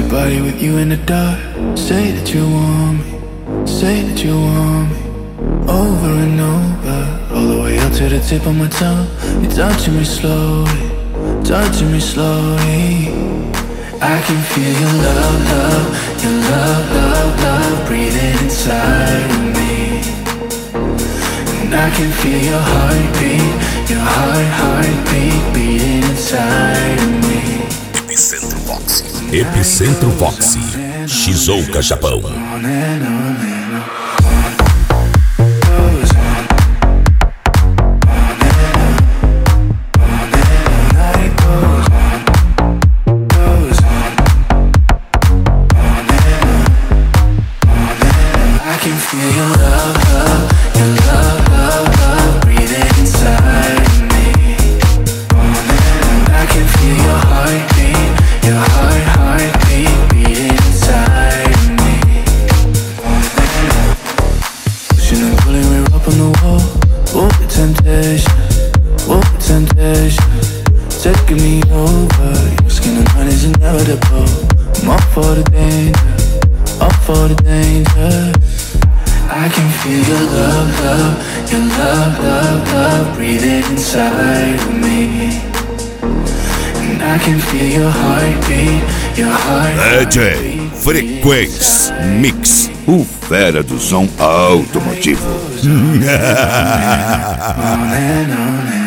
your body with you in the dark. Say that you want me, say that you want me, over and over, all the way up to the tip of my tongue. You're touching me slowly, touching me slowly. I can feel your love, love, your love, love, love breathing inside of me. And I can feel your heartbeat, your heartbeat beating inside of me. Epicentro Vox. Epicentro Vox. Shizuoka, Japão. Taking me over, your skin and mine is inevitable. I'm up for the danger, up for the danger. I can feel your love, love, your love, love, love breathing inside of me. And I can feel your heartbeat, your heartbeat. DJ Frequência Mix, o fera do som automotivo. On and on.